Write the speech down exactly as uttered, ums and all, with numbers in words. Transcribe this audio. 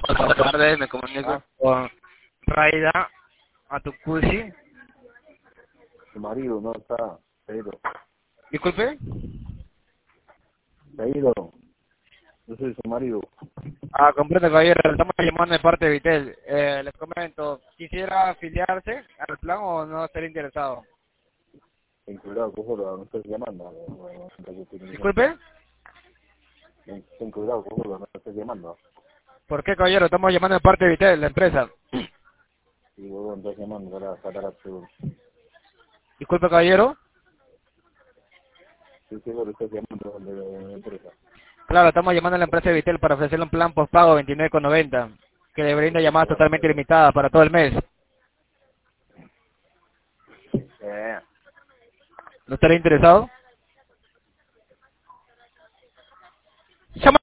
Buenas tardes, me comunico Ah, con Raida Atucusi. su marido no está, se ha ido. Disculpe. Se ha ido. Yo soy su marido. Ah, comprendo, caballero. Le estamos llamando de parte de Vitel. Eh, les comento, ¿quisiera afiliarse al plan o no estaría interesado? Ten cuidado, cojudo, no estés llamando. No, no, no, Disculpe. ten, ten cuidado, cojudo, no estés llamando. ¿Por qué, caballero? Estamos llamando de parte de Vitel, la empresa. Y luego estás llamando para sacar a tu... Disculpe, caballero. Sí, seguro estás llamando de la empresa. Claro, estamos llamando a la empresa de Vitel para ofrecerle un plan postpago veintinueve con noventa que le brinda llamadas totalmente limitadas para todo el mes. Eh. ¿No estaría interesado? Llama-